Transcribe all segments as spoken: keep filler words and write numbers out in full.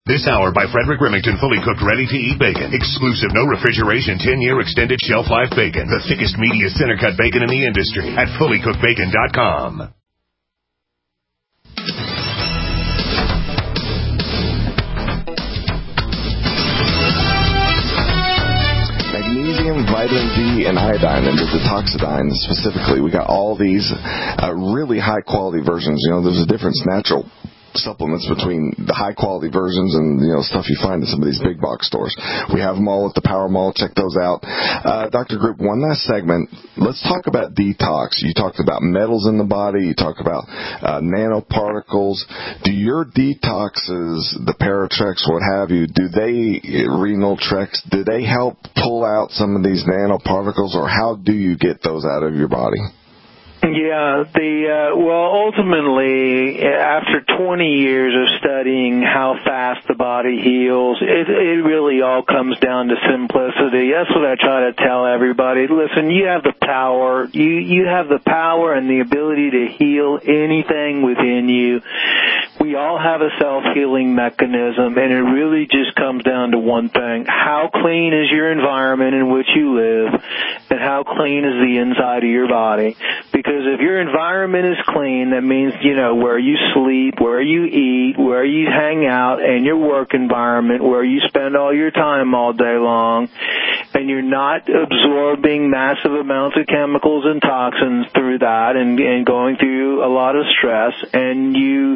This hour by Frederick Remington, fully cooked, ready-to-eat bacon. Exclusive, no refrigeration, ten-year extended shelf life bacon. The thickest, meatiest, center-cut bacon in the industry at fully cooked bacon dot com. Magnesium, vitamin D, and iodine, and the detoxidine specifically. We got all these uh, really high-quality versions. You know, there's a difference natural supplements between the high-quality versions and, you know, stuff you find in some of these big box stores. We have them all at the Power Mall. Check those out. Uh, Doctor Group, one last segment. Let's talk about detox. You talked about metals in the body. You talked about uh, nanoparticles. Do your detoxes, the Paratrex, what have you, do they, renal Trex, do they help pull out some of these nanoparticles, or how do you get those out of your body? Yeah, the uh, well, ultimately, after twenty years of studying how fast the body heals, it, it really all comes down to simplicity. That's what I try to tell everybody. Listen, you have the power. You you have the power and the ability to heal anything within you. We all have a self-healing mechanism, and it really just comes down to one thing: how clean is your environment in which you live, and how clean is the inside of your body? Because if your environment is clean, that means, you know, where you sleep, where you eat, where you hang out, and your work environment, where you spend all your time all day long, and you're not absorbing massive amounts of chemicals and toxins through that and, and going through a lot of stress, and you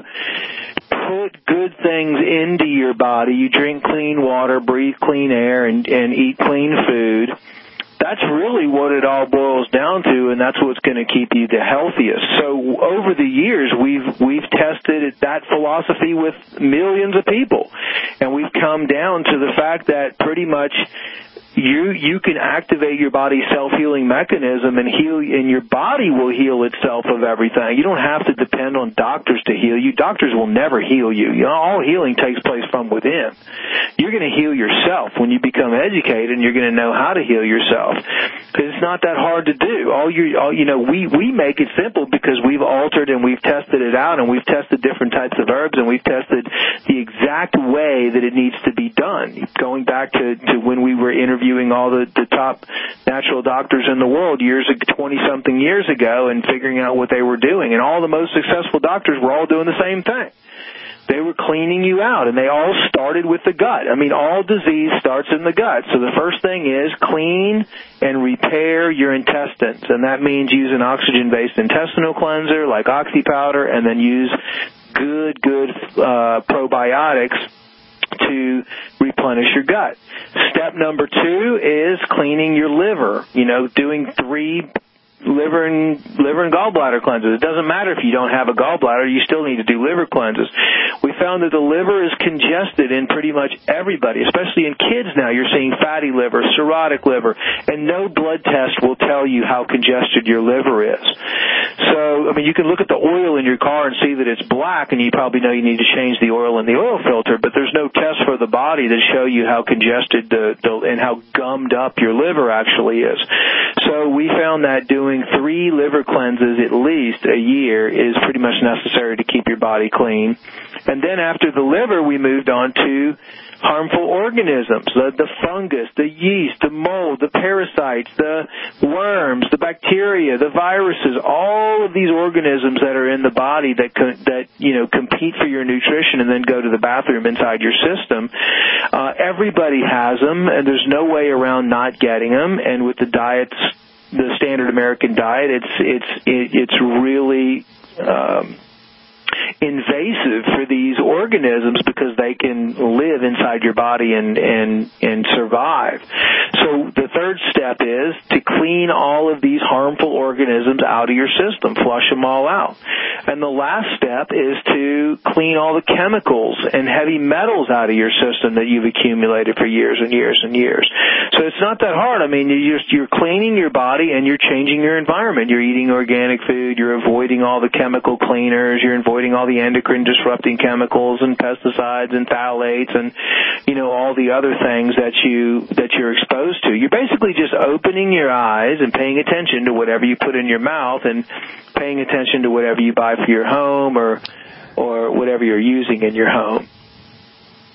put good things into your body, you drink clean water, breathe clean air, and, and eat clean food, that's really what it all boils down to, and that's what's going to keep you the healthiest. So over the years, we've we've tested that philosophy with millions of people, and we've come down to the fact that pretty much you you can activate your body's self-healing mechanism and heal, and your body will heal itself of everything. You don't have to depend on doctors to heal you. Doctors will never heal you. You know, all healing takes place from within. You're going to heal yourself when you become educated, and you're going to know how to heal yourself. Because it's not that hard to do. All you, all, you know, we we make it simple because we've altered and we've tested it out, and we've tested different types of herbs, and we've tested the exact way that it needs to be done. Going back to to when we were interviewing all the, the top natural doctors in the world years, twenty-something years ago, and figuring out what they were doing. And all the most successful doctors were all doing the same thing. They were cleaning you out, and they all started with the gut. I mean, all disease starts in the gut. So the first thing is clean and repair your intestines, and that means use an oxygen-based intestinal cleanser like Oxy Powder, and then use good, good uh, probiotics to replenish your gut. Step number two is cleaning your liver, you know, doing three liver and liver and gallbladder cleanses. It doesn't matter if you don't have a gallbladder, you still need to do liver cleanses. We found that the liver is congested in pretty much everybody, especially in kids now. You're seeing fatty liver, cirrhotic liver, and no blood test will tell you how congested your liver is. So, I mean, you can look at the oil in your car and see that it's black, and you probably know you need to change the oil in the oil filter, but there's no test for the body to show you how congested the, the, and how gummed up your liver actually is. So we found that doing three liver cleanses at least a year is pretty much necessary to keep your body clean. And then after the liver, we moved on to harmful organisms, the, the fungus, the yeast, the mold, the parasites, the worms, the bacteria, the viruses, all of these organisms that are in the body that, that you know, compete for your nutrition and then go to the bathroom inside your system. Uh, everybody has them, and there's no way around not getting them. And with the diets, the standard American diet, it's it's it, it's really um, invasive for these organisms because they can live inside your body and and and survive. So the third step is to clean all of these harmful organisms out of your system, flush them all out. And the last step is to clean all the chemicals and heavy metals out of your system that you've accumulated for years and years and years. So it's not that hard. I mean, you're just, you're cleaning your body and you're changing your environment. You're eating organic food. You're avoiding all the chemical cleaners. You're avoiding all the endocrine disrupting chemicals and pesticides and phthalates and, you know, all the other things that you that you're exposed to. You're basically just opening your eyes and paying attention to whatever you put in your mouth and paying attention to whatever you buy for your home or or whatever you're using in your home.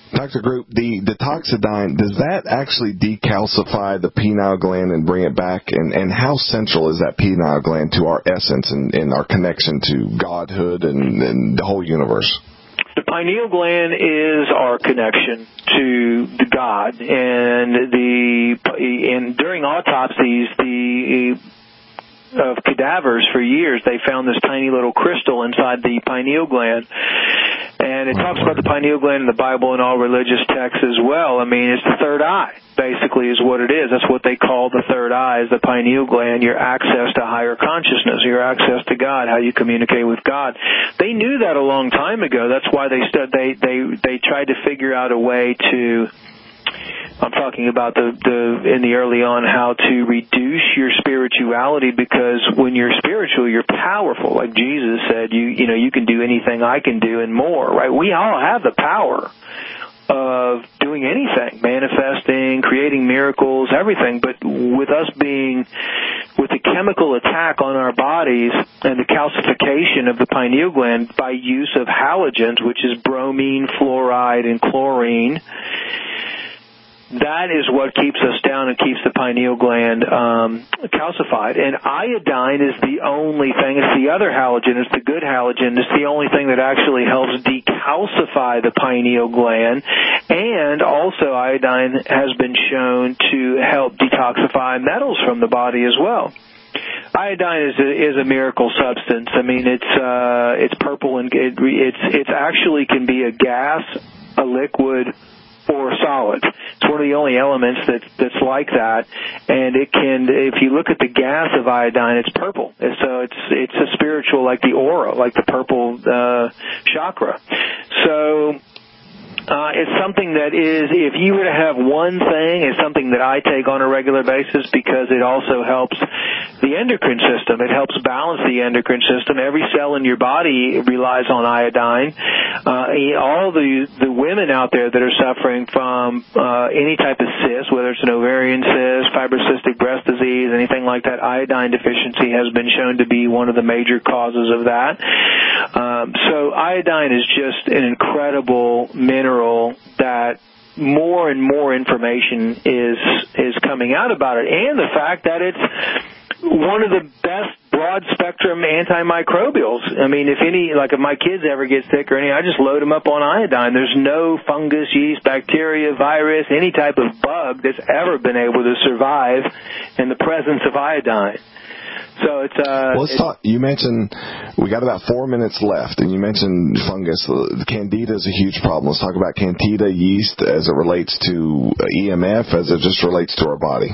Doctor Group, the, the Toxidine, does that actually decalcify the pineal gland and bring it back? And, and how central is that pineal gland to our essence and, and our connection to Godhood and, and the whole universe? The pineal gland is our connection to the God, and the and during autopsies, the of cadavers for years, they found this tiny little crystal inside the pineal gland. And it talks about the pineal gland in the Bible and all religious texts as well. I mean, it's the third eye, basically, is what it is. That's what they call the third eye, is the pineal gland, your access to higher consciousness, your access to God, how you communicate with God. They knew that a long time ago. That's why they stu- they they they tried to figure out a way to, I'm talking about the, the in the early on, how to reduce your spirituality, because when you're spiritual, you're powerful. Like Jesus said, you you know, you can do anything I can do and more, right? We all have the power of doing anything, manifesting, creating miracles, everything. But with us being, with the chemical attack on our bodies and the calcification of the pineal gland by use of halogens, which is bromine, fluoride, and chlorine, that is what keeps us down and keeps the pineal gland um, calcified. And iodine is the only thing. It's the other halogen. It's the good halogen. It's the only thing that actually helps decalcify the pineal gland. And also iodine has been shown to help detoxify metals from the body as well. Iodine is a, is a miracle substance. I mean, it's uh, it's purple, and it, it's it's actually can be a gas, a liquid, or solid. It's one of the only elements that that's like that, and it can. If you look at the gas of iodine, it's purple. And so it's it's a spiritual, like the aura, like the purple uh, chakra. So. Uh, it's something that is, if you were to have one thing, it's something that I take on a regular basis, because it also helps the endocrine system. It helps balance the endocrine system. Every cell in your body relies on iodine. Uh, all the the women out there that are suffering from uh, any type of cyst, whether it's an ovarian cyst, fibrocystic breast disease, anything like that, iodine deficiency has been shown to be one of the major causes of that. Um, so iodine is just an incredible mineral that more and more information is is coming out about it, and the fact that it's one of the best broad spectrum antimicrobials. I mean, if any, like if my kids ever get sick or any, I just load them up on iodine. There's no fungus, yeast, bacteria, virus, any type of bug that's ever been able to survive in the presence of iodine. So it's uh. Well, let's it's, talk. You mentioned we got about four minutes left, and you mentioned fungus. The Candida is a huge problem. Let's talk about Candida yeast as it relates to E M F, as it just relates to our body.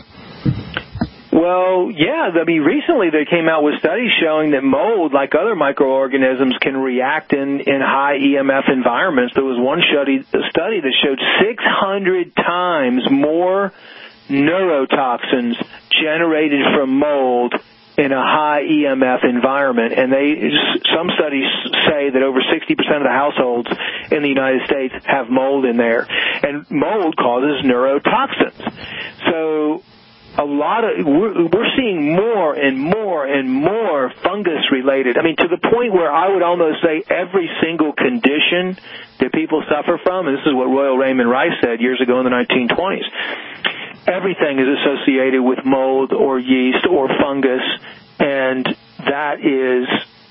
Well, yeah. I mean, recently they came out with studies showing that mold, like other microorganisms, can react in, in high E M F environments. There was one study, study that showed six hundred times more neurotoxins generated from mold in a high E M F environment. And they, some studies say that over sixty percent of the households in the United States have mold in there. And mold causes neurotoxins. So a lot of, we're, we're seeing more and more and more fungus related. I mean, to the point where I would almost say every single condition that people suffer from, and this is what Royal Raymond Rice said years ago in the nineteen twenties, everything is associated with mold or yeast or fungus, and that is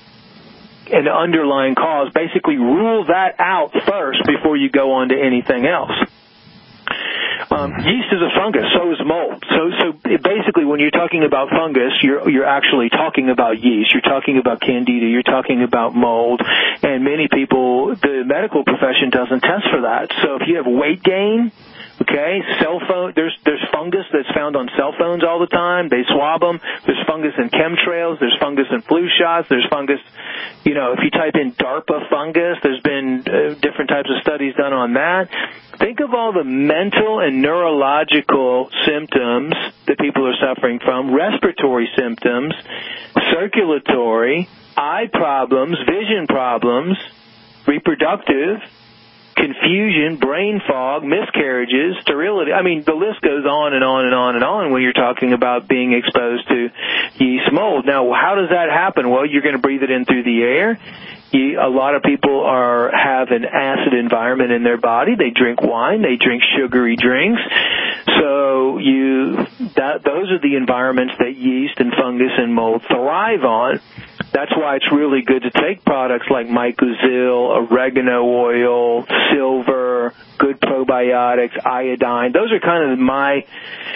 an underlying cause. Basically, rule that out first before you go on to anything else. Um, yeast is a fungus, so is mold. So, so basically, when you're talking about fungus, you're you're actually talking about yeast. You're talking about candida. You're talking about mold. And many people, the medical profession doesn't test for that. So if you have weight gain, okay, cell phone, there's there's fungus that's found on cell phones all the time. They swab them. There's fungus in chemtrails. There's fungus in flu shots. There's fungus, you know, if you type in DARPA fungus, there's been uh, different types of studies done on that. Think of all the mental and neurological symptoms that people are suffering from, respiratory symptoms, circulatory, eye problems, vision problems, reproductive, confusion, brain fog, miscarriages, sterility. I mean, the list goes on and on and on and on when you're talking about being exposed to yeast mold. Now, how does that happen? Well, you're going to breathe it in through the air. You, a lot of people are have an acid environment in their body. They drink wine. They drink sugary drinks. So you that those are the environments that yeast and fungus and mold thrive on. That's why it's really good to take products like Mycozil, oregano oil, silver, good probiotics, iodine. Those are kind of my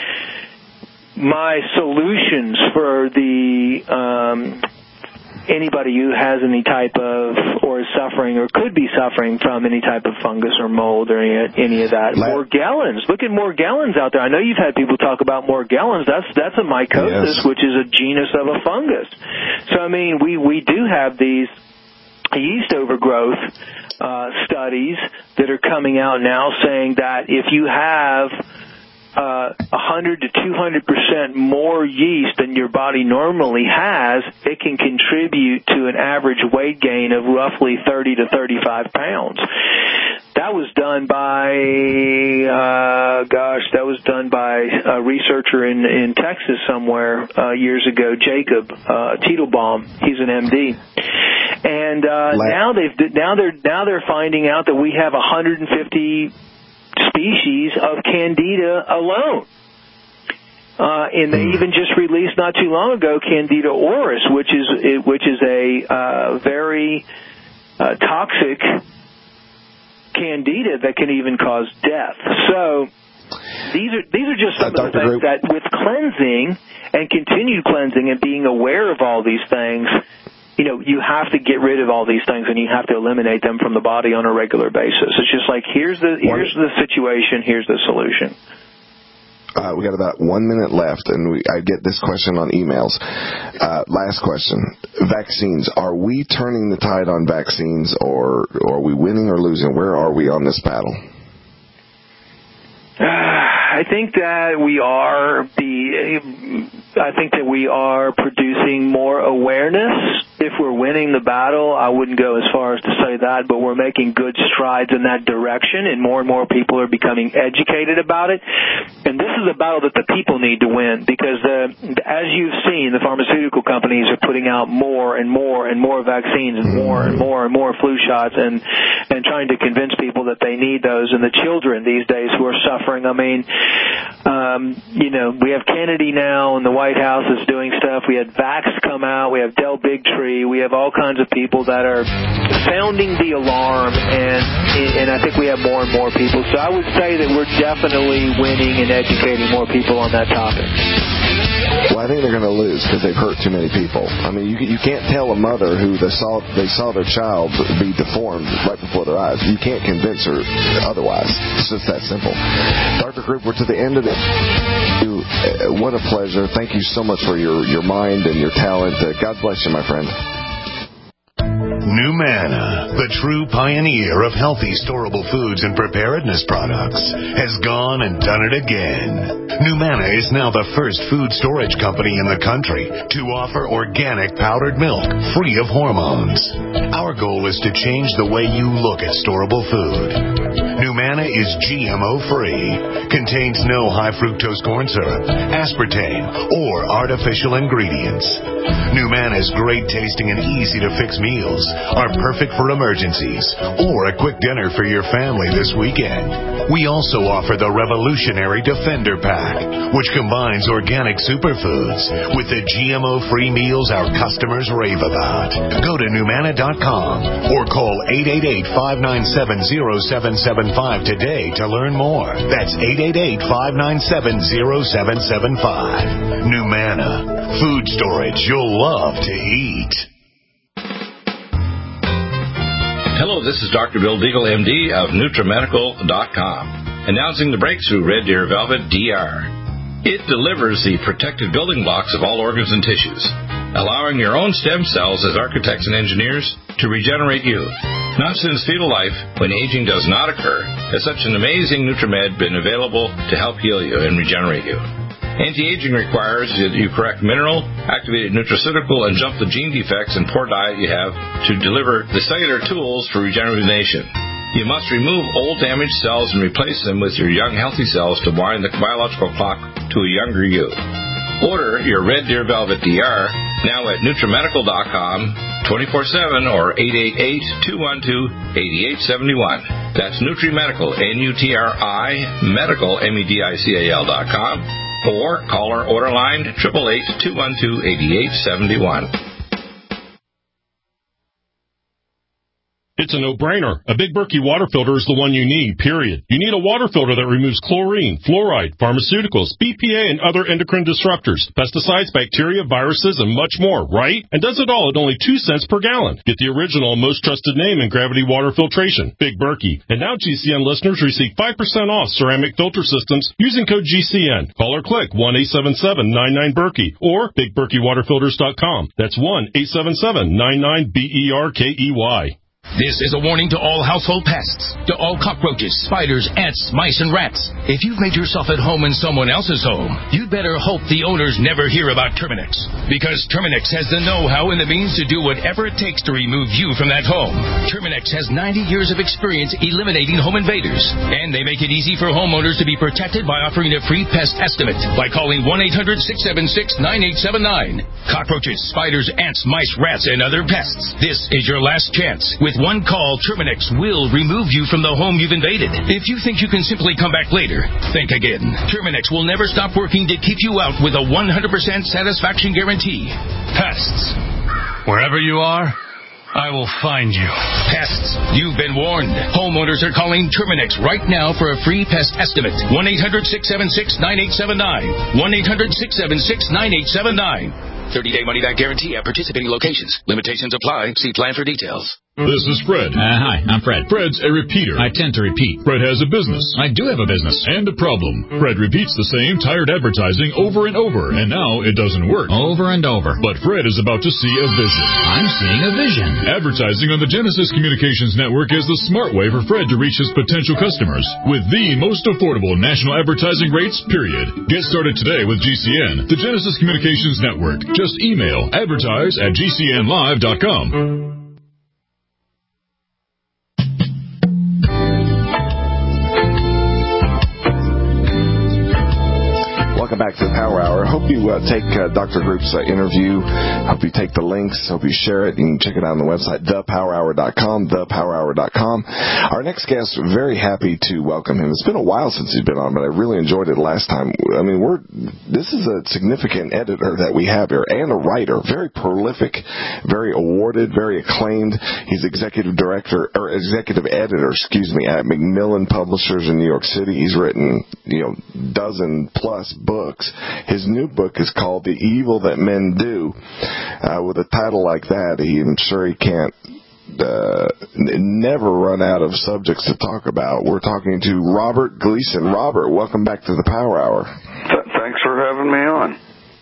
my solutions for the um, anybody who has any type of or is suffering or could be suffering from any type of fungus or mold or any, any of that. La- Morgellons. Look at Morgellons out there. I know you've had people talk about Morgellons. That's that's a mycosis, yes. which is a genus of a fungus. So, I mean, we, we do have these yeast overgrowth uh, studies that are coming out now saying that if you have Uh, one hundred to two hundred percent more yeast than your body normally has, it can contribute to an average weight gain of roughly thirty to thirty-five pounds. That was done by, uh, gosh, that was done by a researcher in, in Texas somewhere uh, years ago, Jacob uh, Teitelbaum. He's an M D. And uh, now they've now they're now they're finding out that we have one hundred fifty species of Candida alone. Uh, and they even just released not too long ago Candida auris, which is which is a uh, very uh, toxic Candida that can even cause death. So these are these are just some uh, of the things that with cleansing and continued cleansing and being aware of all these things, you know, you have to get rid of all these things and you have to eliminate them from the body on a regular basis. It's just like, here's the here's the situation, here's the solution. Uh, we got about one minute left, and we, I get this question on emails. Uh, last question. Vaccines. Are we turning the tide on vaccines, or, or are we winning or losing? Where are we on this battle? I think that we are the. I think that we are producing more awareness. If we're winning the battle, I wouldn't go as far as to say that, but we're making good strides in that direction, and more and more people are becoming educated about it. And this is a battle that the people need to win, because uh, as you've seen, the pharmaceutical companies are putting out more and more and more vaccines and more and more and more flu shots, and and trying to convince people that they need those. And the children these days who are suffering, I mean, um, you know, we have Kennedy now, and the White House is doing stuff. We had Vax come out. We have Del Bigtree. We have all kinds of people that are sounding the alarm, and and I think we have more and more people. So I would say that we're definitely winning and educating more people on that topic. Well, I think they're going to lose because they've hurt too many people. I mean, you you can't tell a mother who they saw they saw their child be deformed right before their eyes. You can't convince her otherwise. It's just that simple. Doctor Group, we're to the end of it. What a pleasure. Thank you so much for your, your mind and your talent. Uh, God bless you, my friend. NuManna, the true pioneer of healthy storable foods and preparedness products, has gone and done it again. NuManna is now the first food storage company in the country to offer organic powdered milk free of hormones. Our goal is to change the way you look at storable food. NuManna is G M O-free, contains no high fructose corn syrup, aspartame, or artificial ingredients. NuManna's great tasting and easy to fix meals are perfect for emergencies or a quick dinner for your family this weekend. We also offer the revolutionary Defender Pack, which combines organic superfoods with the G M O-free meals our customers rave about. Go to NuManna dot com or call eight eight eight, five nine seven, zero seven seven five today to learn more. That's eight eight eight, five nine seven, zero seven seven five. NuManna, food storage you'll love to eat. Hello, this is Doctor Bill Deagle, M D of NutriMedical dot com, announcing the breakthrough Red Deer Velvet D R. It delivers the protective building blocks of all organs and tissues, allowing your own stem cells as architects and engineers to regenerate you. Not since fetal life, when aging does not occur, has such an amazing NutriMed been available to help heal you and regenerate you. Anti-aging requires that you correct mineral, activated nutraceutical, and jump the gene defects and poor diet you have to deliver the cellular tools for rejuvenation. You must remove old damaged cells and replace them with your young healthy cells to wind the biological clock to a younger you. Order your Red Deer Velvet D R now at NutriMedical dot com, twenty-four seven or eight eight eight, two one two, eight eight seven one. That's NutriMedical, N U T R I, medical, M E D I C A L dot com, or call our order line, eight eight eight, two one two, eight eight seven one. It's a no-brainer. A Big Berkey water filter is the one you need, period. You need a water filter that removes chlorine, fluoride, pharmaceuticals, B P A, and other endocrine disruptors, pesticides, bacteria, viruses, and much more, right? And does it all at only two cents per gallon. Get the original and most trusted name in gravity water filtration, Big Berkey. And now G C N listeners receive five percent off ceramic filter systems using code G C N. Call or click one eight seven seven, nine nine, Berkey or big berkey water filters dot com. That's one eight seven seven, nine nine, B E R K E Y. This is a warning to all household pests, to all cockroaches, spiders, ants, mice, and rats. If you've made yourself at home in someone else's home, you'd better hope the owners never hear about Terminix. Because Terminix has the know-how and the means to do whatever it takes to remove you from that home. Terminix has ninety years of experience eliminating home invaders. And they make it easy for homeowners to be protected by offering a free pest estimate by calling one eight hundred, six seven six, nine eight seven nine. Cockroaches, spiders, ants, mice, rats, and other pests. This is your last chance. With one call, Terminix will remove you from the home you've invaded. If you think you can simply come back later, think again. Terminix will never stop working to keep you out with a one hundred percent satisfaction guarantee. Pests. Wherever you are, I will find you. Pests. You've been warned. Homeowners are calling Terminix right now for a free pest estimate. one eight hundred, six seven six, nine eight seven nine. one eight hundred, six seven six, nine eight seven nine. thirty-day money-back guarantee at participating locations. Limitations apply. See plan for details. This is Fred. Uh, hi, I'm Fred. Fred's a repeater. I tend to repeat. Fred has a business. I do have a business. And a problem. Fred repeats the same tired advertising over and over, and now it doesn't work. Over and over. But Fred is about to see a vision. I'm seeing a vision. Advertising on the Genesis Communications Network is the smart way for Fred to reach his potential customers with the most affordable national advertising rates, period. Get started today with G C N, the Genesis Communications Network. Just email advertise at g c n live dot com. Welcome back to the Power Hour. Hope you uh, take uh, Doctor Group's uh, interview. Hope you take the links. Hope you share it. You can check it out on the website, the power hour dot com, the power hour dot com. Our next guest, very happy to welcome him. It's been a while since he's been on, but I really enjoyed it last time. I mean, we're this is a significant editor that we have here, and a writer. Very prolific, very awarded, very acclaimed. He's executive director, or executive editor, excuse me, at Macmillan Publishers in New York City. He's written, you know, dozen plus books. His new book is called The Evil That Men Do. Uh, with a title like that, he, I'm sure he can't uh, never run out of subjects to talk about. We're talking to Robert Gleason. Robert, welcome back to the Power Hour. Th- thanks for having me on.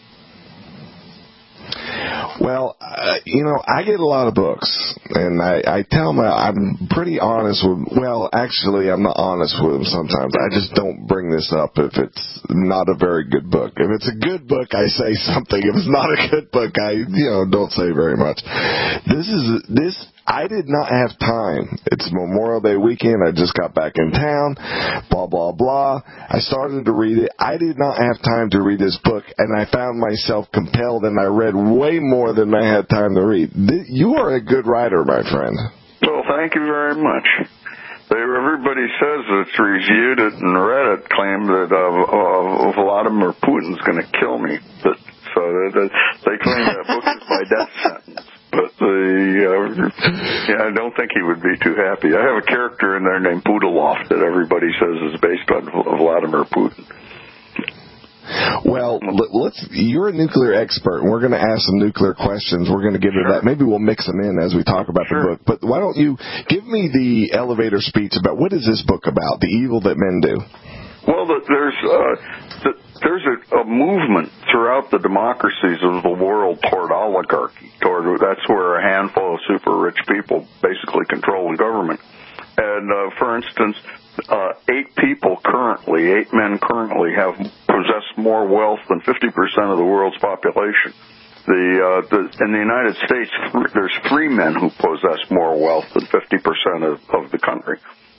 Well, uh, you know, I get a lot of books, and I, I tell my, I'm pretty honest with, well, actually, I'm not honest with them sometimes. I just don't bring this up if it's not a very good book. If it's a good book, I say something. If it's not a good book, I, you know, don't say very much. This is, this, I did not have time. It's Memorial Day weekend. I just got back in town, blah, blah, blah. I started to read it. I did not have time to read this book, and I found myself compelled, and I read way more than I had time to read. You are a good writer, my friend. Well, thank you very much. They, everybody says that's reviewed it and read it, claim that uh, uh, Vladimir Putin's going to kill me. But, so they, they claim that book is my death sentence. But the, uh, yeah, I don't think he would be too happy. I have a character in there named Pudilov that everybody says is based on Vladimir Putin. Well, let's. You're a nuclear expert, and we're going to ask some nuclear questions. We're going to get into Sure. that. Maybe we'll mix them in as we talk about Sure. the book. But why don't you give me the elevator speech about what is this book about, The Evil That Men Do? Well, the, there's uh, the, there's a, a movement throughout the democracies of the world toward oligarchy. Toward that's where a handful of super rich people basically control the government. And uh, for instance, uh, eight people currently, eight men currently, have possessed more wealth than fifty percent of the world's population. The, uh, the in the United States, there's three men who possess more wealth than fifty percent of, of the country.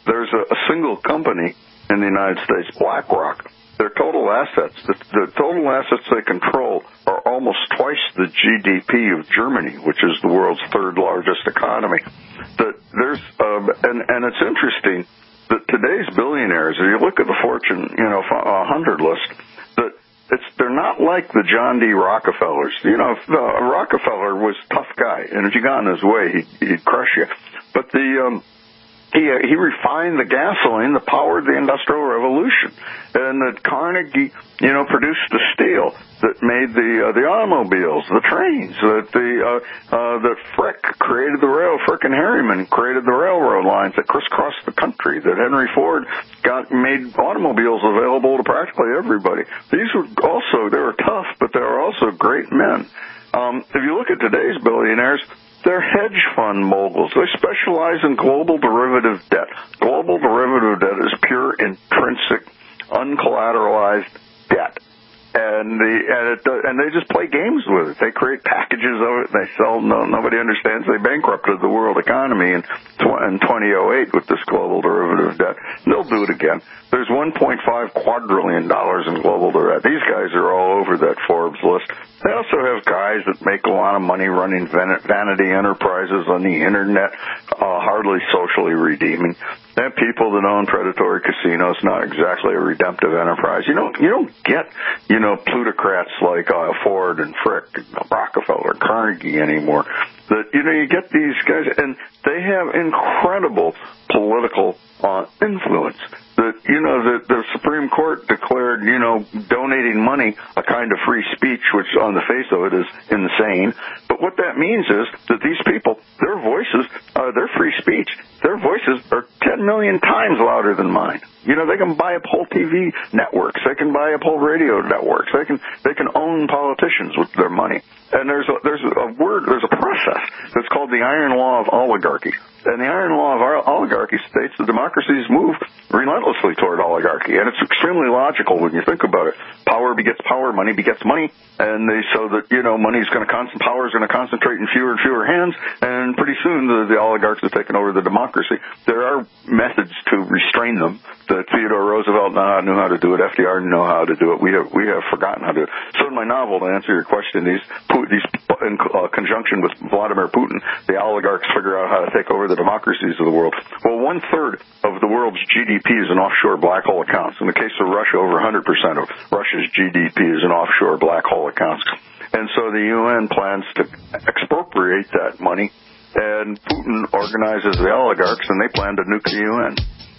there's a, a single company in the United States, BlackRock. Their total assets, the, the total assets they control are almost twice the G D P of Germany, which is the world's third largest economy. That there's, um, and, and it's interesting that today's billionaires, if you look at the Fortune, you know, one hundred list, that it's, they're not like the John D. Rockefellers. You know, if, uh, Rockefeller was a tough guy, and if you got in his way, he'd, he'd crush you. But the, um, He, uh, he refined the gasoline that powered the Industrial Revolution, and that Carnegie, you know, produced the steel that made the uh, the automobiles, the trains. That the uh, uh, that Frick created the rail. Frick and Harriman created the railroad lines that crisscrossed the country. That Henry Ford got made automobiles available to practically everybody. These were also they were tough, but they were also great men. Um, if you look at today's billionaires, they're hedge fund moguls. They specialize in global derivative debt. Global derivative debt is pure, intrinsic, uncollateralized debt. And the and it and they just play games with it. They create packages of it. They sell. No, nobody understands. They bankrupted the world economy in in twenty oh eight with this global derivative debt. They'll do it again. There's one point five quadrillion dollars in global debt. These guys are all over that Forbes list. They also have guys that make a lot of money running vanity enterprises on the internet, uh, hardly socially redeeming. They have people that own predatory casinos, not exactly a redemptive enterprise. You don't, you don't get, you know, plutocrats like uh, Ford and Frick, and Rockefeller, Carnegie anymore. That, you know, you get these guys, and they have incredible political uh, influence. That, you know, the, the Supreme Court declared, you know, donating money a kind of free speech, which on the face of it is insane. But what that means is that these people, their voices, uh, their free speech, their voices are ten million times louder than mine. You know, they can buy up whole T V networks. They can buy up whole radio networks. They can they can own politicians with their money. And there's a, there's a word, there's a process that's called the iron law of oligarchy. And the iron law of oligarchy states that democracies move relentlessly toward oligarchy. And it's extremely logical when you think about it. Power begets power, money begets money. And they, so that, you know, money's going to concentrate, power is going to concentrate in fewer and fewer hands. And pretty soon the, the oligarchs have taken over the democracy. There are methods to restrain them. That Theodore Roosevelt knew how to do it. F D R knew how to do it. We have we have forgotten how to do it. So in my novel, to answer your question, these these in uh, conjunction with Vladimir Putin, the oligarchs figure out how to take over the democracies of the world. Well, one third of the world's G D P is in offshore black hole accounts. In the case of Russia, over one hundred percent of Russia's G D P is in offshore black hole accounts. And so the U N plans to expropriate that money, and Putin organizes the oligarchs, and they plan to nuke the U N.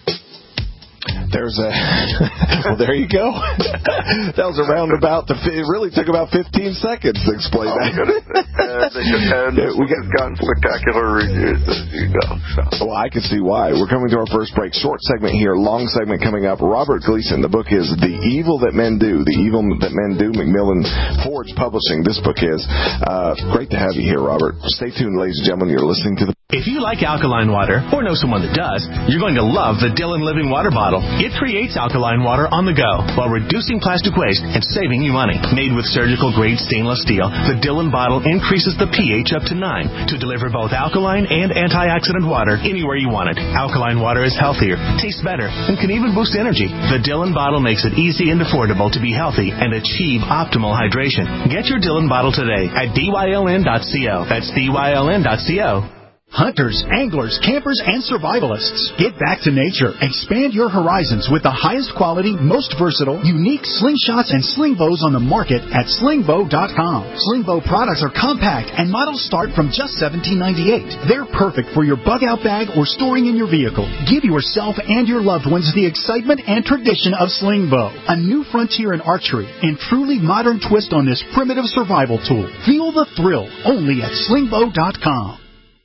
There's a well, there you go. That was a roundabout. To, it really took about fifteen seconds to explain that. And, and we have gotten spectacular reviews, as you know. So. Well, I can see why. We're coming to our first break. Short segment here, long segment coming up. Robert Gleason. The book is The Evil That Men Do. The Evil That Men Do. Macmillan Forge Publishing. This book is. Uh, great to have you here, Robert. Stay tuned, ladies and gentlemen. You're listening to the. If you like alkaline water, or know someone that does, you're going to love the Dillon Living Water Bottle. It creates alkaline water on the go while reducing plastic waste and saving you money. Made with surgical-grade stainless steel, the Dillon bottle increases the pH up to nine to deliver both alkaline and antioxidant water anywhere you want it. Alkaline water is healthier, tastes better, and can even boost energy. The Dillon bottle makes it easy and affordable to be healthy and achieve optimal hydration. Get your Dillon bottle today at D Y L N dot co. That's D Y L N dot co. Hunters, anglers, campers, and survivalists. Get back to nature. Expand your horizons with the highest quality, most versatile, unique slingshots and sling bows on the market at sling bow dot com. Sling bow products are compact and models start from just seventeen ninety-eight. They're perfect for your bug out bag or storing in your vehicle. Give yourself and your loved ones the excitement and tradition of sling bow, a new frontier in archery and truly modern twist on this primitive survival tool. Feel the thrill only at sling bow dot com.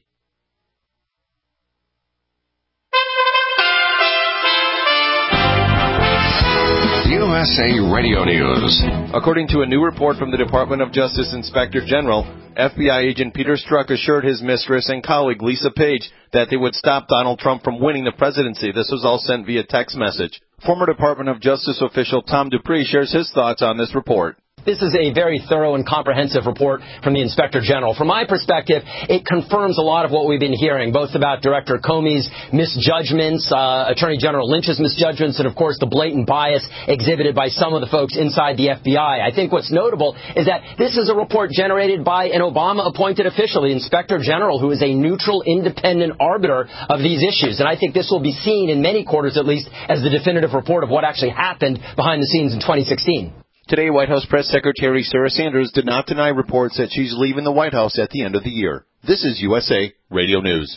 U S A Radio News. According to a new report from the Department of Justice Inspector General, F B I agent Peter Strzok assured his mistress and colleague Lisa Page that they would stop Donald Trump from winning the presidency. This was all sent via text message. Former Department of Justice official Tom Dupree shares his thoughts on this report. This is a very thorough and comprehensive report from the Inspector General. From my perspective, it confirms a lot of what we've been hearing, both about Director Comey's misjudgments, uh, Attorney General Lynch's misjudgments, and, of course, the blatant bias exhibited by some of the folks inside the F B I. I think what's notable is that this is a report generated by an Obama-appointed official, the Inspector General, who is a neutral, independent arbiter of these issues. And I think this will be seen in many quarters, at least, as the definitive report of what actually happened behind the scenes in twenty sixteen. Today, White House Press Secretary Sarah Sanders did not deny reports that she's leaving the White House at the end of the year. This is U S A Radio News.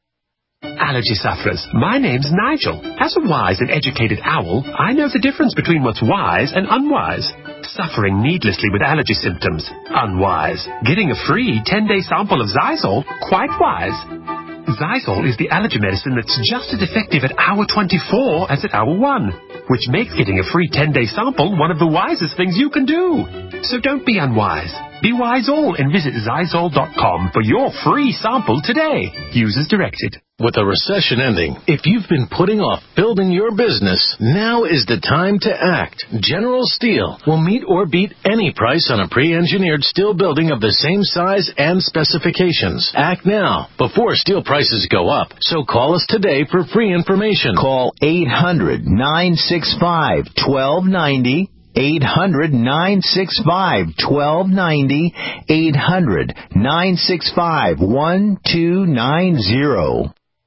Allergy sufferers, my name's Nigel. As a wise and educated owl, I know the difference between what's wise and unwise. Suffering needlessly with allergy symptoms, unwise. Getting a free ten-day sample of Zysol, quite wise. Zysol is the allergy medicine that's just as effective at hour twenty-four as at hour one, which makes getting a free ten-day sample one of the wisest things you can do. So don't be unwise. Be wise all and visit Zysol dot com for your free sample today. Use as directed. With the recession ending, if you've been putting off building your business, now is the time to act. General Steel will meet or beat any price on a pre-engineered steel building of the same size and specifications. Act now, before steel prices go up. So call us today for free information. Call eight hundred, nine six five, one two nine zero. eight hundred, nine six five, one two nine zero. eight hundred, nine six five, one two nine zero.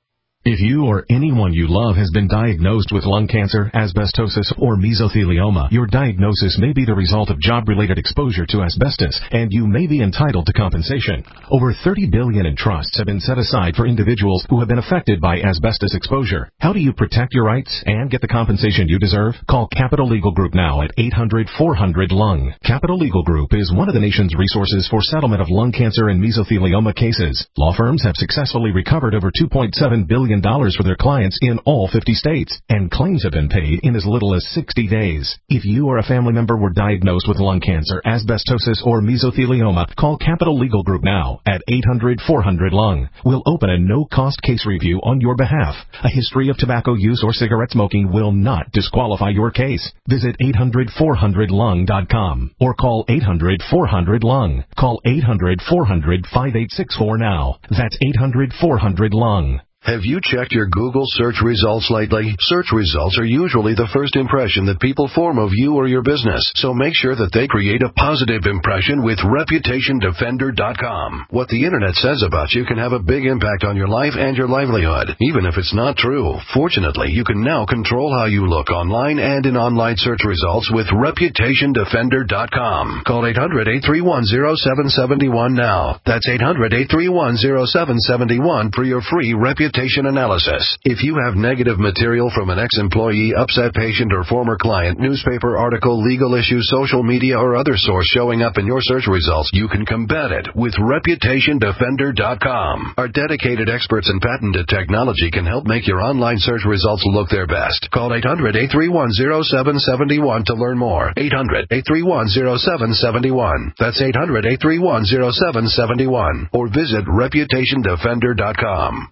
If you or anyone you love has been diagnosed with lung cancer, asbestosis, or mesothelioma, your diagnosis may be the result of job-related exposure to asbestos, and you may be entitled to compensation. Over thirty billion dollars in trusts have been set aside for individuals who have been affected by asbestos exposure. How do you protect your rights and get the compensation you deserve? Call Capital Legal Group now at eight hundred, four hundred, lung. Capital Legal Group is one of the nation's resources for settlement of lung cancer and mesothelioma cases. Law firms have successfully recovered over two point seven billion dollars for their clients in all fifty states, and claims have been paid in as little as sixty days. If you or a family member were diagnosed with lung cancer, asbestosis, or mesothelioma, call Capital Legal Group now at eight hundred, four hundred, lung. We'll open a no-cost case review on your behalf. A history of tobacco use or cigarette smoking will not disqualify your case. Visit eight hundred, four hundred, lung dot com or call eight hundred, four hundred, lung. Call eight hundred, four hundred, five eight six four now. That's eight hundred, four hundred, lung. Have you checked your Google search results lately? Search results are usually the first impression that people form of you or your business, so make sure that they create a positive impression with reputation defender dot com. What the Internet says about you can have a big impact on your life and your livelihood, even if it's not true. Fortunately, you can now control how you look online and in online search results with reputation defender dot com. Call eight hundred, eight three one, zero seven seven one now. That's eight hundred, eight three one, zero seven seven one for your free reputation analysis. If you have negative material from an ex-employee, upset patient, or former client, newspaper article, legal issue, social media, or other source showing up in your search results, you can combat it with reputation defender dot com. Our dedicated experts in patented technology can help make your online search results look their best. Call eight hundred, eight three one, zero seven seven one to learn more. eight hundred, eight three one, zero seven seven one. That's eight hundred, eight three one, zero seven seven one. Or visit reputation defender dot com.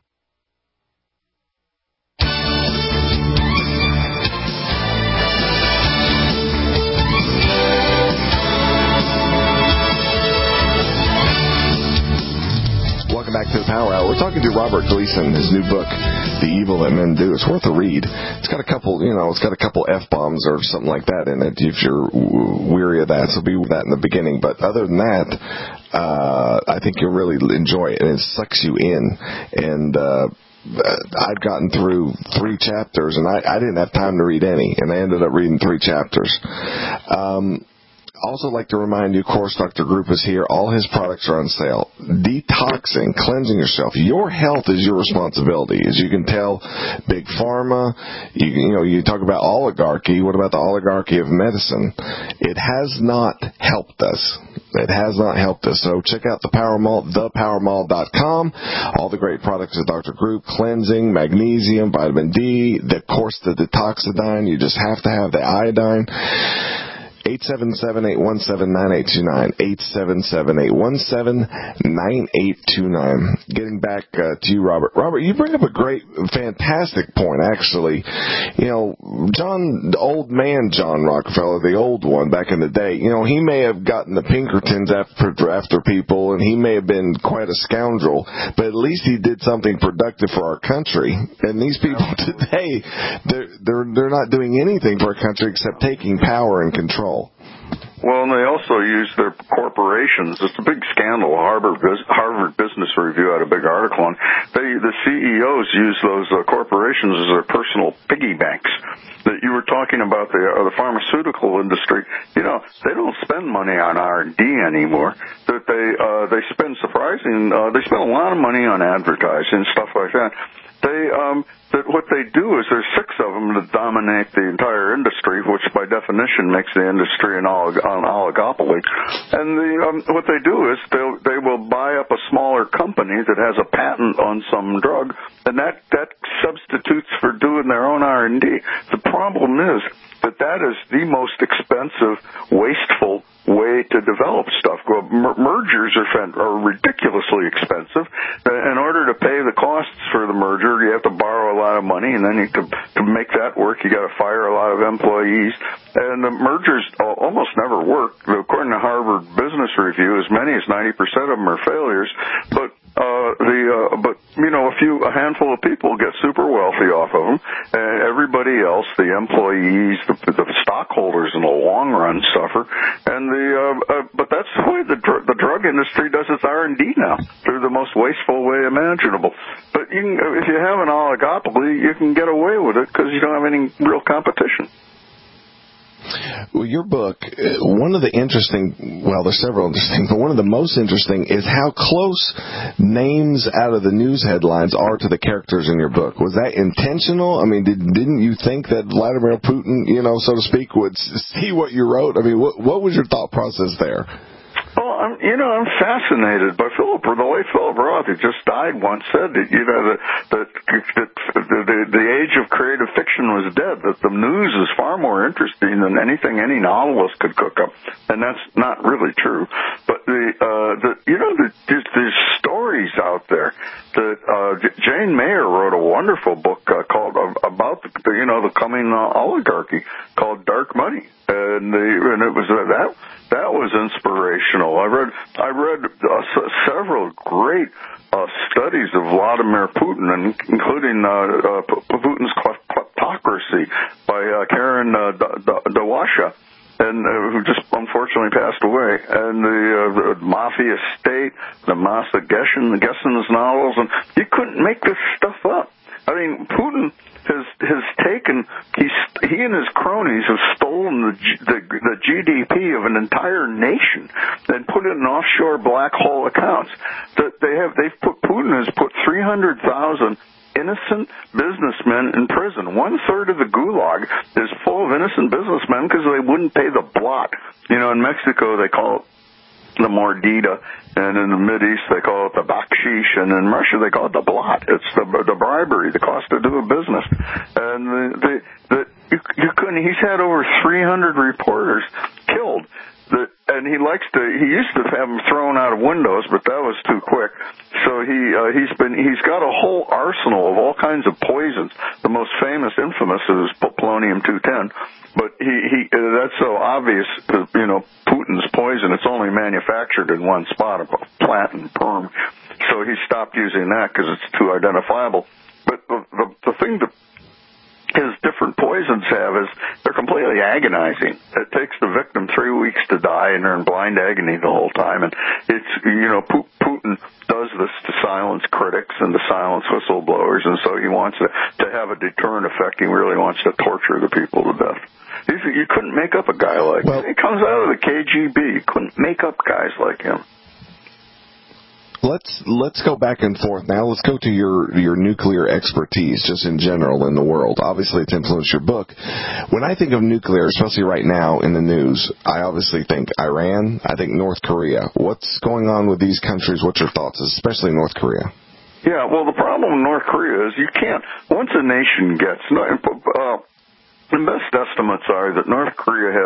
Back to the Power Hour. We're talking to Robert Gleason, his new book, The Evil That Men Do. It's worth a read. It's got a couple, you know, it's got a couple F-bombs or something like that in it, if you're weary of that. So be that in the beginning. But other than that, uh, I think you'll really enjoy it, and it sucks you in. And, uh, I'd gotten through three chapters, and I, I didn't have time to read any, and I ended up reading three chapters. Um, Also like to remind you, of course, Doctor Group is here. All his products are on sale. Detoxing, cleansing yourself. Your health is your responsibility. As you can tell, Big Pharma, you, you know, you talk about oligarchy. What about the oligarchy of medicine? It has not helped us. It has not helped us. So check out the Power Mall, the power mall dot com. All the great products of Doctor Group, cleansing, magnesium, vitamin D, the, of course, the Detoxidine. You just have to have the iodine. eight seven seven, eight one seven, nine eight two nine. eight seven seven, eight one seven, nine eight two nine. Getting back uh, to you, Robert. Robert, you bring up a great, fantastic point, actually. You know, John, the old man John Rockefeller, the old one back in the day, you know, he may have gotten the Pinkertons after, after people, and he may have been quite a scoundrel, but at least he did something productive for our country. And these people today, they're, they're, they're not doing anything for our country except taking power and control. Well, and they also use their corporations. It's a big scandal. Harvard, Harvard Business Review had a big article on. They, the C E Os use those uh, corporations as their personal piggy banks. That you were talking about the, uh, the pharmaceutical industry. You know, they don't spend money on R and D anymore. That they uh, they spend surprising. Uh, they spend a lot of money on advertising and stuff like that. They um that what they do is there's six of them that dominate the entire industry, which by definition makes the industry an, olig- an oligopoly. And the um, what they do is they they will buy up a smaller company that has a patent on some drug, and that that substitutes for doing their own R and D. The problem is that that is the most expensive, wasteful way to develop stuff. Well, mer- mergers are, are ridiculously expensive. In order to pay the costs for the merger, you have to borrow a lot of money, and then you to, to make that work, you got to fire a lot of employees. And the mergers almost never work. According to Harvard Business Review, as many as ninety percent of them are failures. But uh, the uh, but you know, a few a handful of people get super wealthy off of them, and everybody else, the employees, the, the stockholders, in the long run suffer. And the uh, uh, but that's the way the dr- the drug industry does its R and D now, through the most wasteful way imaginable. But you can, if you have an oligopoly, you can get away with it because you don't have any real competition. Well, your book, one of the interesting, well, there's several interesting, but one of the most interesting is how close names out of the news headlines are to the characters in your book. Was that intentional? I mean, did, didn't you think that Vladimir Putin, you know, so to speak, would see what you wrote? I mean, what, what was your thought process there? Well, I'm, you know, I'm fascinated by Philip. The late Philip Roth, who just died, once said that, you know, that, that, that the, the, the age of creative fiction was dead, that the news is far more interesting than anything any novelist could cook up. And that's not really true. But the, uh, the you know, the, there's, there's stories out there that, uh, Jane Mayer wrote a wonderful book uh, called, uh, about the, you know, the coming uh, oligarchy called Dark Money. And the, and it was, uh, that, that was inspirational. I read, I read uh, s- several great uh, studies of Vladimir Putin, and including uh, uh, Putin's kleptocracy by uh, Karen uh, Dawasha, and uh, who just unfortunately passed away, and the, uh, the Mafia State, the Masa Geshen, the Gessen's novels, and you couldn't make this stuff up. I mean, Putin has has taken he's he and his cronies have stolen the, the the G D P of an entire nation and put it in offshore black hole accounts. That they have they've put Putin has put three hundred thousand innocent businessmen in prison. One third of the Gulag is full of innocent businessmen because they wouldn't pay the blot. You know, in Mexico they call it the mordida, and in the Mideast they call it the bakshish, and in Russia they call it the blot. It's the the bribery, the cost of doing business. And the the, the you, you couldn't. He's had over three hundred reporters killed. That, and he likes to. He used to have them thrown out of windows, but that was too quick. So he uh, he's been he's got a whole arsenal of all kinds of poisons. The most famous, infamous, is polonium two ten. But he, he that's so obvious, you know, Putin's poison. It's only manufactured in one spot, a plant in Perm. So he stopped using that because it's too identifiable. But the, the, the thing that his different poisons have is they're completely agonizing. It takes the victim three weeks to die, and they're in blind agony the whole time. And it's, you know, Putin does this to silence critics and to silence whistleblowers, and so he wants to, to have a deterrent effect. He really wants to torture the people to death. You couldn't make up a guy like well, him. He comes out of the K G B. You couldn't make up guys like him. Let's let's go back and forth now. Let's go to your your nuclear expertise, just in general in the world. Obviously, it's influenced your book. When I think of nuclear, especially right now in the news, I obviously think Iran. I think North Korea. What's going on with these countries? What's your thoughts, especially North Korea? Yeah, well, the problem with North Korea is you can't. Once a nation gets. Uh, The best estimates are that North Korea has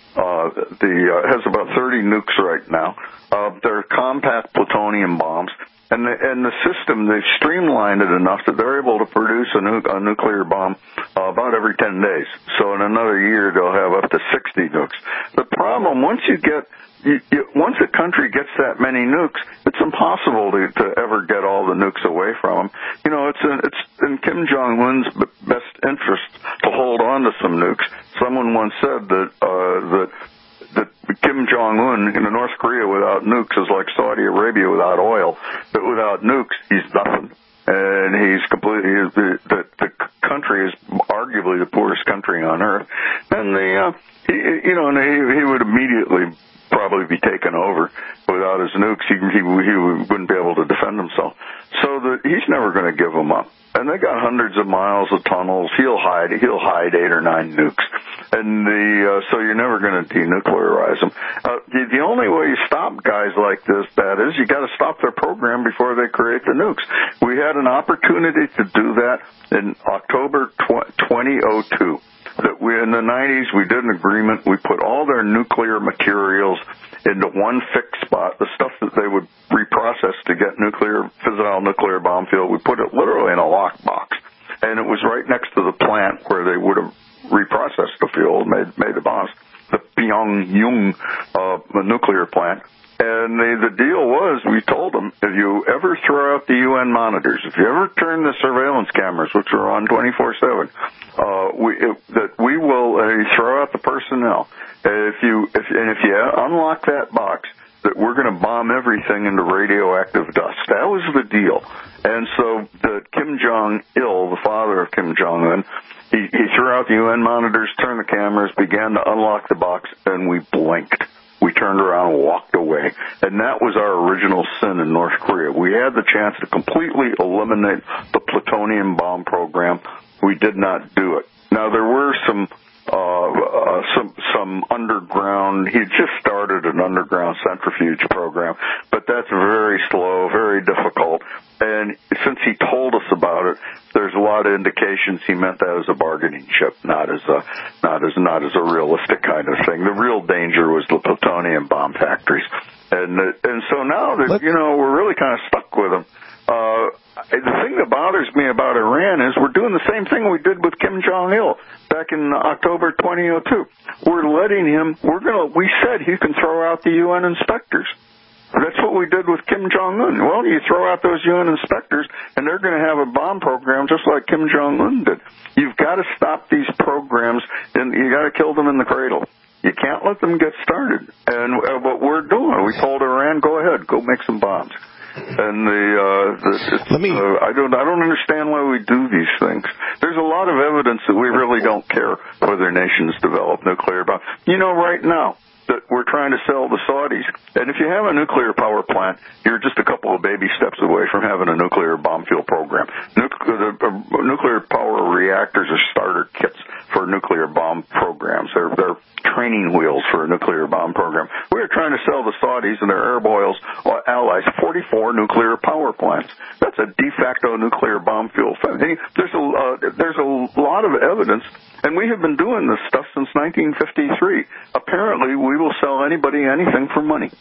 uh, the uh, has about thirty nukes right now. Uh, they're compact plutonium bombs. And the, and the system, they've streamlined it enough that they're able to produce a, nu- a nuclear bomb uh, about every ten days. So in another year, they'll have up to sixty nukes. The problem, once you get, you, you, once a country gets that many nukes, it's impossible to, to ever get all the nukes away from them. You know, it's in, it's in Kim Jong-un's best interest to hold on to some nukes. Someone once said that uh, that. that Kim Jong-un in North Korea without nukes is like Saudi Arabia without oil. But without nukes, he's nothing. And he's completely, the, the, the country is arguably the poorest country on earth. And the, uh, he, you know, and he, he would immediately probably be taken over. Without his nukes, he, he, he wouldn't be able to defend himself. So the, he's never going to give them up. And they got hundreds of miles of tunnels. He'll hide. He'll hide eight or nine nukes, and the uh, so you're never going to denuclearize them. Uh, the, the only way you stop guys like this, that is, you got to stop their program before they create the nukes. We had an opportunity to do that in October twenty oh two. That we in the nineties we did an agreement. We put all their nuclear materials into one fixed spot, the stuff that they would reprocess to get nuclear, fissile nuclear bomb fuel. We put it literally in a lockbox, and it was right next to the plant where they would have reprocessed the fuel and made, made the bombs, the Pyongyang uh, nuclear plant. And the, the deal was, we told them, if you ever throw out the U N monitors, if you ever turn the surveillance cameras, which are on twenty-four seven, uh, we, it, that we will uh, throw out the personnel. If you, if, and if you unlock that box, that we're going to bomb everything into radioactive dust. That was the deal. And so the Kim Jong-il, the father of Kim Jong-un, he, he threw out the U N monitors, turned the cameras, began to unlock the box, and we blinked. We turned around and walked away. And that was our original sin in North Korea. We had the chance to completely eliminate the plutonium bomb program. We did not do it. Now, there were some uh, uh some some underground, he just started an underground centrifuge program, but that's very slow, very difficult. And since he told us about it, there's a lot of indications he meant that as a bargaining chip, not as a not as not as a realistic kind of thing. The real danger was the plutonium bomb factories, and and so now that you know we're really kind of stuck with them. Uh, the thing that bothers me about Iran is we're doing the same thing we did with Kim Jong-il back in October twenty oh two. We're letting him. We're gonna. We said he can throw out the U N inspectors. That's what we did with Kim Jong-un. Well, you throw out those U N inspectors, and they're going to have a bomb program just like Kim Jong-un did. You've got to stop these programs, and you got to kill them in the cradle. You can't let them get started. And uh, what we're doing, we told Iran, go ahead, go make some bombs. And the, uh, the Let me, uh, I don't, I don't understand why we do these things. There's a lot of evidence that we really don't care whether nations develop nuclear bombs. You know, right now, that we're trying to sell the Saudis. And if you have a nuclear power plant, you're just a couple of baby steps away from having a nuclear bomb fuel program. Nuclear, the, uh, nuclear power reactors are starter kits for nuclear bomb programs. They're, they're training wheels for a nuclear bomb program. We're trying to sell the Saudis and their Arab oils allies forty-four nuclear power plants. That's a de facto nuclear bomb fuel. There's a, uh, there's a lot of evidence, and we have been doing this stuff since nineteen fifty-three. Apparently, we will sell anybody anything for money.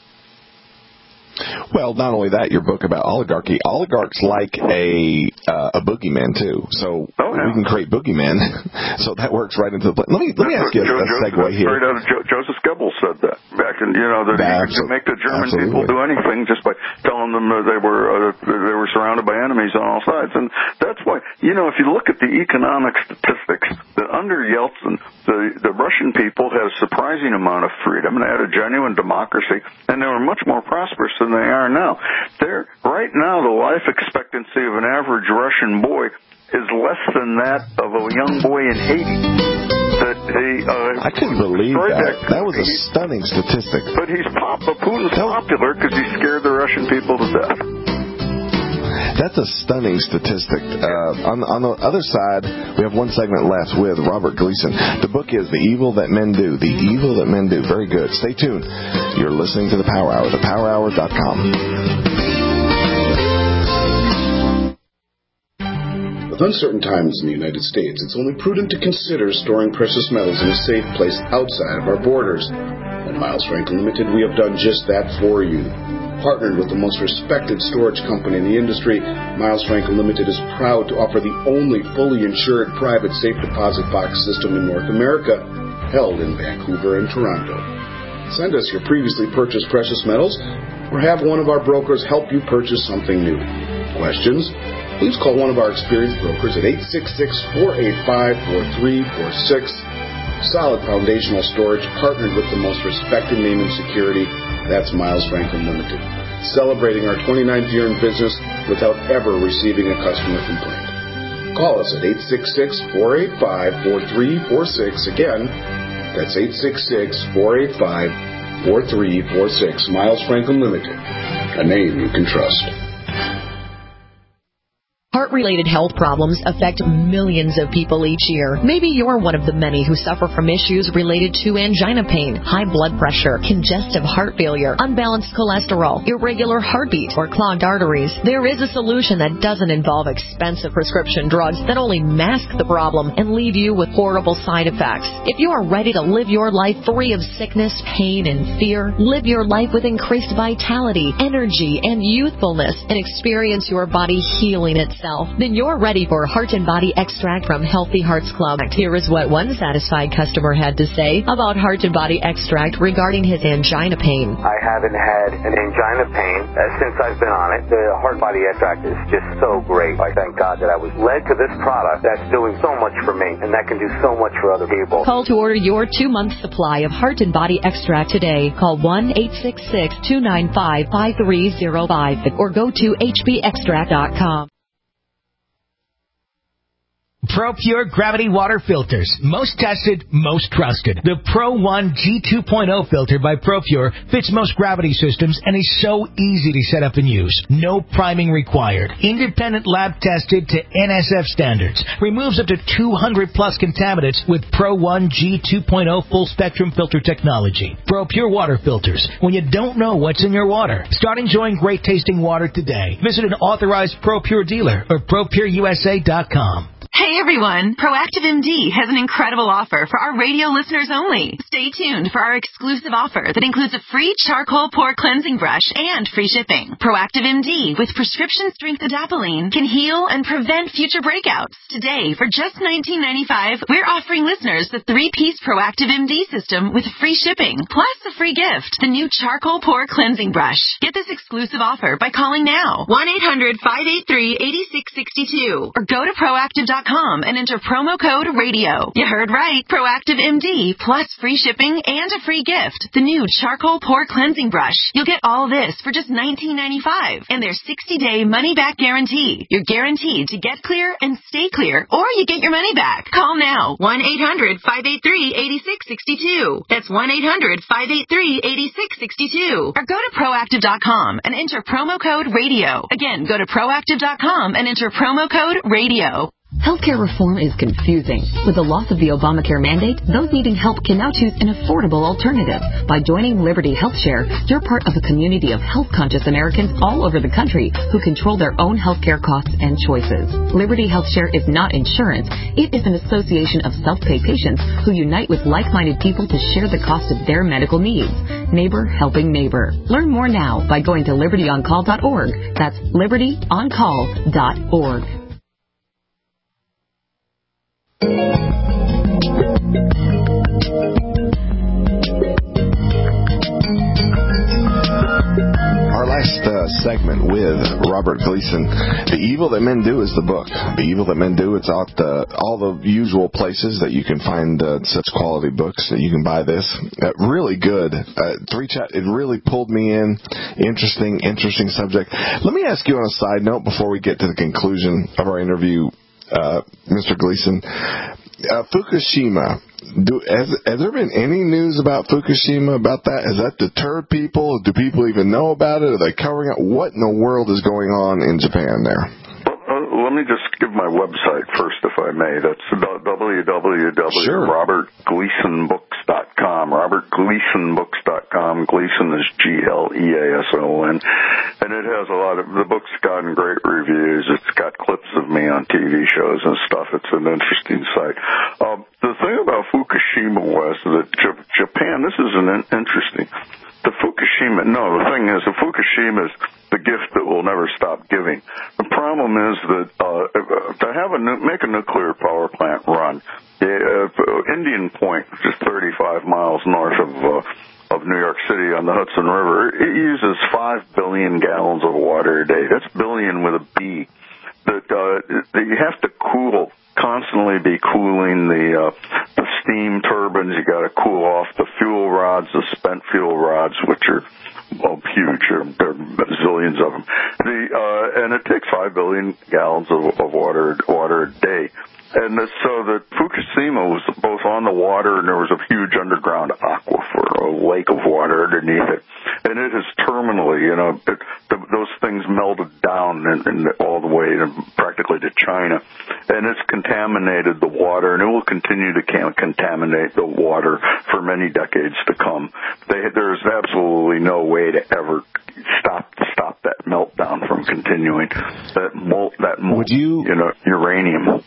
Well, not only that, your book about oligarchy, oligarchs like a uh, a boogeyman too. So oh, yeah. we can create boogeyman. So that works right into the plan. Let me let me ask you a, a segue here. Straight out of jo- Joseph Goebbels said that back in, you know, that he could make the German absolutely. people do anything just by telling them that they were uh, they were surrounded by enemies on all sides. And that's why, you know, if you look at the economic statistics, that under Yeltsin, the the Russian people had a surprising amount of freedom and they had a genuine democracy, and they were much more prosperous than they are now. They're, right now, the life expectancy of an average Russian boy is less than that of a young boy in Haiti. That they, uh, I couldn't believe that. That was a stunning statistic. But he's pop, Putin's popular because he scared the Russian people to death. That's a stunning statistic. Uh, on, on the other side, we have one segment left with Robert Gleason. The book is The Evil That Men Do. The Evil That Men Do. Very good. Stay tuned. You're listening to The Power Hour, the power hour dot com. With uncertain times in the United States, it's only prudent to consider storing precious metals in a safe place outside of our borders. At Miles Franklin Limited, we have done just that for you. Partnered with the most respected storage company in the industry, Miles Franklin Limited is proud to offer the only fully insured private safe deposit box system in North America, held in Vancouver and Toronto. Send us your previously purchased precious metals, or have one of our brokers help you purchase something new. Questions? Please call one of our experienced brokers at eight six six, four eight five, four three four six. Solid foundational storage, partnered with the most respected name in security. That's Miles Franklin Limited. Celebrating our twenty-ninth year in business without ever receiving a customer complaint. Call us at eight six six, four eight five, four three four six. Again, that's eight six six, four eight five, four three four six. Miles Franklin Limited, a name you can trust. Heart-related health problems affect millions of people each year. Maybe you're one of the many who suffer from issues related to angina pain, high blood pressure, congestive heart failure, unbalanced cholesterol, irregular heartbeat, or clogged arteries. There is a solution that doesn't involve expensive prescription drugs that only mask the problem and leave you with horrible side effects. If you are ready to live your life free of sickness, pain, and fear, live your life with increased vitality, energy, and youthfulness, and experience your body healing itself, then you're ready for Heart and Body Extract from Healthy Hearts Club. Here is what one satisfied customer had to say about Heart and Body Extract regarding his angina pain. I haven't had an angina pain uh, since I've been on it. The Heart and Body Extract is just so great. I thank God that I was led to this product that's doing so much for me, and that can do so much for other people. Call to order your two-month supply of Heart and Body Extract today. Call one eight six six, two nine five, five three zero five or go to h b extract dot com. ProPure Gravity Water Filters. Most tested, most trusted. The Pro one G two point oh filter by ProPure fits most gravity systems and is so easy to set up and use. No priming required. Independent lab tested to N S F standards. Removes up to two hundred plus contaminants with Pro one G two point oh full spectrum filter technology. ProPure Water Filters. When you don't know what's in your water. Start enjoying great tasting water today. Visit an authorized ProPure dealer or pro pure u s a dot com. Hey everyone, Proactive M D has an incredible offer for our radio listeners only. Stay tuned for our exclusive offer that includes a free charcoal pore cleansing brush and free shipping. Proactive M D with prescription strength adapalene can heal and prevent future breakouts. Today, for just nineteen ninety-five dollars, we're offering listeners the three-piece Proactive M D system with free shipping, plus a free gift, the new charcoal pore cleansing brush. Get this exclusive offer by calling now, one eight hundred, five eight three, eight six six two, or go to proactive dot com and enter promo code radio. You heard right. Proactive M D plus free shipping and a free gift. The new charcoal pore cleansing brush. You'll get all this for just nineteen ninety-five dollars and their sixty day money back guarantee. You're guaranteed to get clear and stay clear, or you get your money back. Call now. one eight hundred, five eight three, eight six six two. That's one eight hundred, five eight three, eight six six two. Or go to proactive dot com and enter promo code radio. Again, go to proactive dot com and enter promo code radio. Healthcare reform is confusing. With the loss of the Obamacare mandate, those needing help can now choose an affordable alternative. By joining Liberty HealthShare, you're part of a community of health-conscious Americans all over the country who control their own healthcare costs and choices. Liberty HealthShare is not insurance. It is an association of self-pay patients who unite with like-minded people to share the cost of their medical needs. Neighbor helping neighbor. Learn more now by going to liberty on call dot org. That's liberty on call dot org. Our last uh, segment with Robert Gleason, The Evil That Men Do is the book. The Evil That Men Do, it's out the, all the usual places that you can find uh, such quality books that you can buy this. Uh, really good. Uh, three chat, it really pulled me in. Interesting, interesting subject. Let me ask you on a side note before we get to the conclusion of our interview, uh, Mister Gleason. Uh, Fukushima. Do, has, has there been any news about Fukushima, about that? Has that deterred people? Do people even know about it? Are they covering it? What in the world is going on in Japan there? Uh, let me just give my website first, if I may. That's w w w dot robert gleason books dot com, robert gleason books dot dot com. Gleason is G L E A S O N. And it has a lot of, the book's gotten great reviews. It's got clips of me on T V shows and stuff. It's an interesting site. Um, the thing about Fukushima was that J- Japan, this is an in- interesting, the Fukushima, no, the thing is, the Fukushima is the gift that will never stop giving. The problem is that uh, to have a, make a nuclear power plant run, uh, Indian Point, which is thirty-five miles north of uh, of New York City on the Hudson River, it uses five billion gallons of water a day. That's billion with a B. That, uh, that you have to cool, constantly be cooling the, uh, the steam turbines. You got to cool off the fuel rods, the spent fuel rods, which are well, huge. There are zillions of them. The, uh, and it takes five billion gallons of, of water, water a day. And so that Fukushima was both on the water, and there was a huge underground aquifer, a lake of water underneath it. And it is terminally, you know, it, the, those things melted down and, and all the way to, practically to China. And it's contaminated the water, and it will continue to can, contaminate the water for many decades to come. They, there's absolutely no way to ever stop stop that meltdown from continuing. That molt, that molt, Would you, you know, uranium.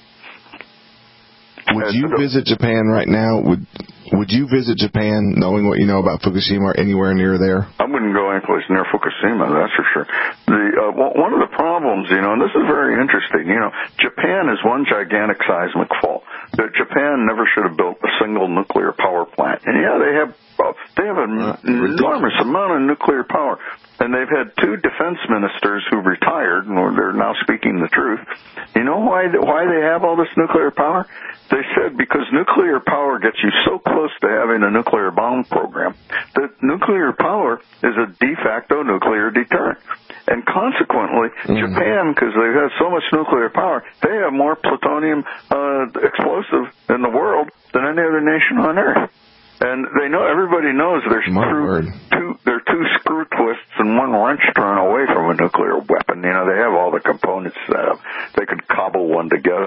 Would you visit Japan right now? Would Would you visit Japan knowing what you know about Fukushima or anywhere near there? I wouldn't go anyplace near Fukushima, that's for sure. The uh, one of the problems, you know, and this is very interesting, you know, Japan is one gigantic seismic fault. That Japan never should have built a single nuclear power plant. And yeah, they have uh, they have an uh, enormous amount of nuclear power. And they've had two defense ministers who retired, and they're now speaking the truth. You know why why they have all this nuclear power? They said because nuclear power gets you so close to having a nuclear bomb program that nuclear power is a de facto nuclear deterrent. And consequently, mm-hmm. Japan, because they've had so much nuclear power, they have more plutonium uh, explosive in the world than any other nation on Earth. And they know, everybody knows there's two, two, there are two screw twists and one wrench turn away from a nuclear weapon. You know, they have all the components set up. They could cobble one together.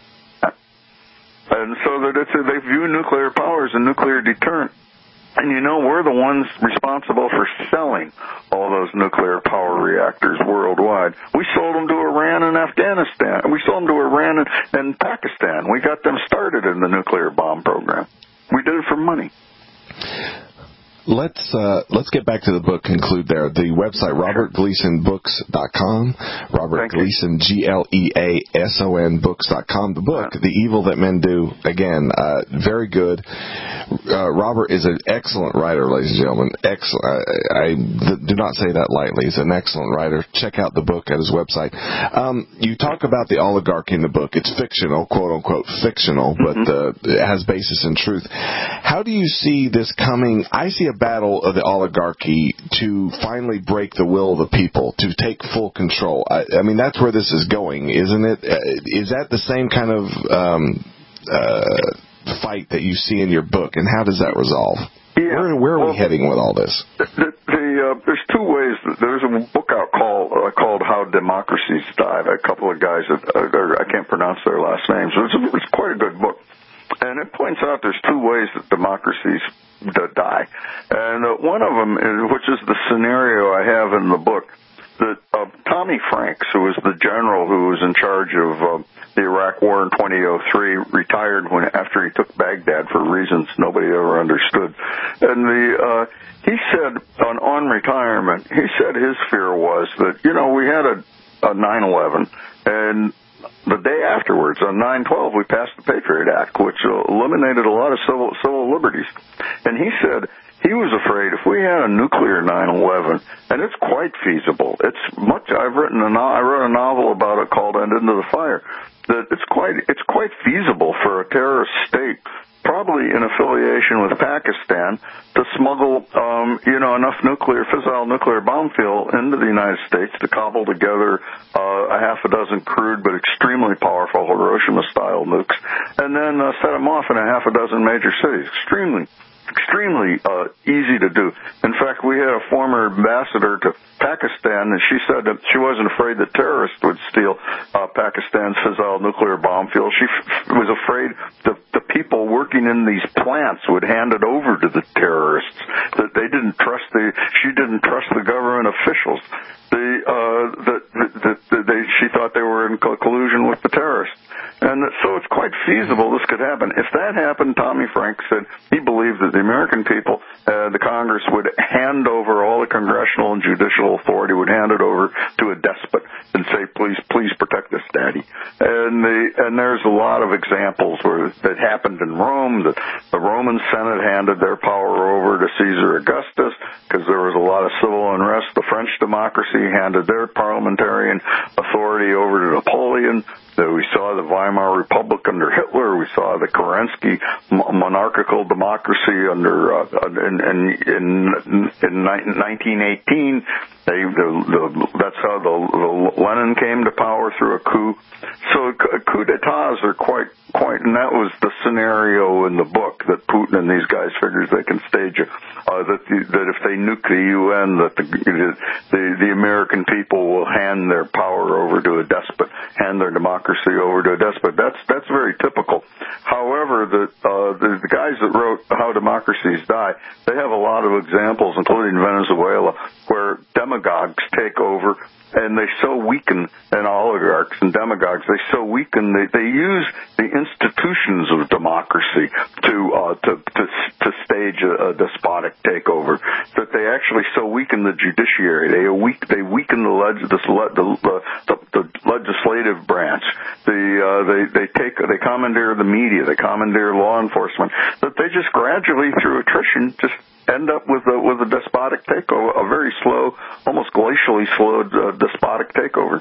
And so that it's a, they view nuclear power as a nuclear deterrent. And you know, we're the ones responsible for selling all those nuclear power reactors worldwide. We sold them to Iran and Afghanistan. We sold them to Iran and, and Pakistan. We got them started in the nuclear bomb program. We did it for money. Let's uh, let's get back to the book. Conclude there. The website robert gleason books dot com. Robert Gleason, G L E A S O N books dot com. The book, The Evil That Men Do. Again, uh, very good. Uh, Robert is an excellent writer, ladies and gentlemen. Excellent. I, I do not say that lightly. He's an excellent writer. Check out the book at his website. Um, you talk about the oligarchy in the book. It's fictional, quote unquote fictional, but uh, it has basis in truth. How do you see this coming? I see a battle of the oligarchy to finally break the will of the people, to take full control. I, I mean, that's where this is going, isn't it? Is that the same kind of um, uh, fight that you see in your book, and how does that resolve? Yeah. Where, where are well, we heading with all this? The, the, uh, there's two ways. There's a book out called uh, called How Democracies Died. A couple of guys that uh, I can't pronounce their last names. It's, a, it's quite a good book. And it points out there's two ways that democracies die. And uh, one of them, is, which is the scenario I have in the book, that uh, Tommy Franks, who was the general who was in charge of uh, the Iraq War in twenty oh three, retired when after he took Baghdad for reasons nobody ever understood. And the uh, he said on, on retirement, he said his fear was that, you know, we had a, a nine eleven, and the day afterwards, on nine twelve, we passed the Patriot Act, which eliminated a lot of civil civil liberties. And he said he was afraid if we had a nuclear nine eleven, and it's quite feasible. It's much. I've written a no, I wrote a novel about it called "End Into the Fire." That it's quite it's quite feasible for a terrorist state, probably in affiliation with Pakistan, to smuggle, um, you know, enough nuclear, fissile nuclear bomb fuel into the United States to cobble together uh, a half a dozen crude but extremely powerful Hiroshima-style nukes, and then uh, set them off in a half a dozen major cities. Extremely, extremely uh, easy to do. In fact, we had a former ambassador to Pakistan, and she said that she wasn't afraid that terrorists would steal uh, Pakistan's fissile nuclear bomb fuel. She f- was afraid that the people working in these plants would hand it over to the terrorists. That they didn't trust the she didn't trust the government officials. The uh, that the, the, they she thought they were in collusion with the terrorists. And so it's quite feasible this could happen. If that happened, Tommy Frank said he believed that the American people, uh, the Congress, would hand over all the congressional and judicial authority, would hand it over to a despot and say, please, please protect us, Daddy. And the, and there's a lot of examples where that happened in Rome, that the Roman Senate handed their power over to Caesar Augustus because there was a lot of civil unrest. The French democracy handed their parliamentarian authority over to Napoleon. We saw the Weimar Republic under Hitler. We saw the Kerensky monarchical democracy under uh, in, in, in, in nineteen eighteen. They, the, the, that's how the, the Lenin came to power through a coup. So coup d'etats are quite, quite, and that was the scenario in the book that Putin and these guys figures they can stage it. Uh, that the, that if they nuke the U N, that the, the the American people will hand their power over to a despot, hand their democracy over to a despot. That's that's very typical. However, the uh, the, the guys that wrote How Democracies Die, they have a lot of examples, including Venezuela, where demagogues take over. And they so weaken, and oligarchs and demagogues, they so weaken, they, they use the institutions of democracy to uh, to, to to stage a, a despotic takeover. That they actually so weaken the judiciary, they weak they weaken the, leg, the, the, the, the legislative branch. The uh, they they take they commandeer the media, they commandeer law enforcement. That they just gradually, through attrition, just end up with a, with a despotic takeover, a very slow, almost glacially slow uh, despotic takeover.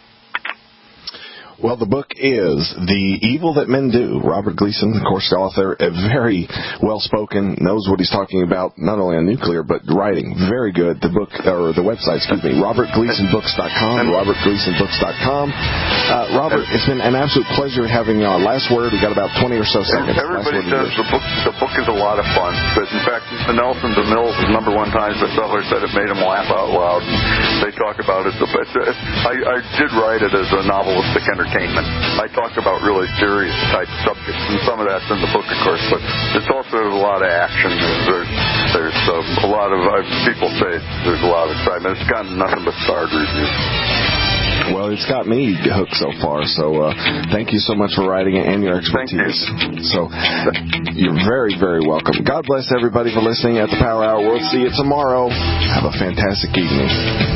Well, the book is The Evil That Men Do. Robert Gleason, of course, the author, very well-spoken, knows what he's talking about, not only on nuclear, but writing. Very good. The book, or the website, excuse me, robert gleason books dot com, robert gleason books dot com. Uh, Robert, it's been an absolute pleasure having you on. Last word, we've got about twenty or so seconds. Everybody says the book, the book is a lot of fun. But in fact, the Nelson DeMille's number one Times bestseller said it made him laugh out loud. They talk about it. It's, it's, I, I did write it as a novelistic entertainment. I talk about really serious type subjects, and some of that's in the book, of course, but it's also there's a lot of action. There's, there's um, a lot of, uh, people say there's a lot of excitement. It's gotten nothing but starred reviews. Well, it's got me hooked so far, so uh, thank you so much for writing it and your expertise. You. So you're very, very welcome. God bless everybody for listening at the Power Hour. We'll see you tomorrow. Have a fantastic evening.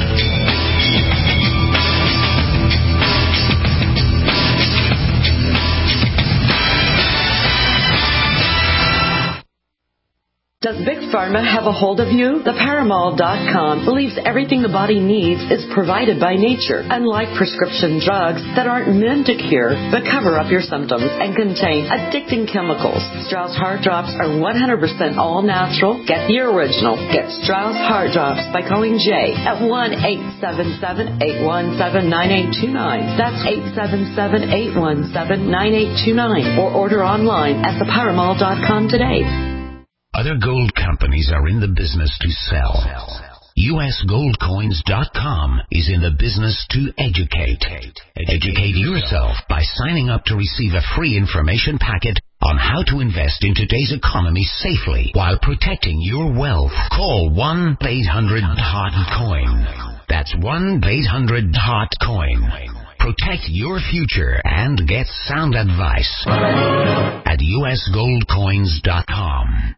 Does Big Pharma have a hold of you? The Paramal dot com believes everything the body needs is provided by nature, unlike prescription drugs that aren't meant to cure but cover up your symptoms and contain addicting chemicals. Strauss Heart Drops are one hundred percent all natural. Get the original. Get Strauss Heart Drops by calling Jay at one eight seven seven, eight one seven, nine eight two nine. That's eight seven seven, eight one seven, nine eight two nine. Or order online at the Paramal dot com today. Other gold companies are in the business to sell. U S gold coins dot com is in the business to educate. Educate yourself by signing up to receive a free information packet on how to invest in today's economy safely while protecting your wealth. Call one eight hundred hot coin. That's one eight hundred hot coin. Protect your future and get sound advice at U S gold coins dot com.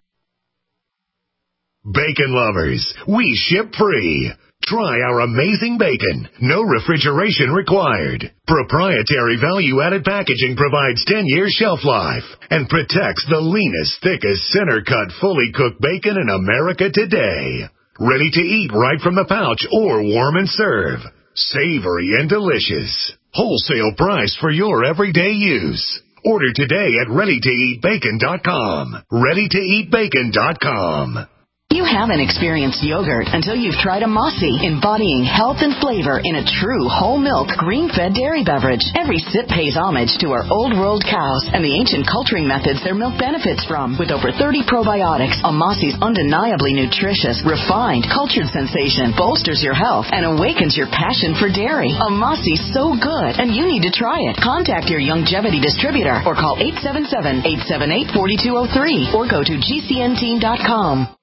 Bacon lovers, we ship free. Try our amazing bacon. No refrigeration required. Proprietary value-added packaging provides ten years shelf life and protects the leanest, thickest, center-cut, fully cooked bacon in America today. Ready to eat right from the pouch or warm and serve. Savory and delicious. Wholesale price for your everyday use. Order today at ready to eat bacon dot com. ready to eat bacon dot com. You haven't experienced yogurt until you've tried a Mossy, embodying health and flavor in a true whole milk, green-fed dairy beverage. Every sip pays homage to our old world cows and the ancient culturing methods their milk benefits from. With over thirty probiotics, a Mossy's undeniably nutritious, refined, cultured sensation bolsters your health and awakens your passion for dairy. A Mossy's so good, and you need to try it. Contact your Youngevity distributor or call eight seven seven, eight seven eight, four two zero three or go to G C N team dot com.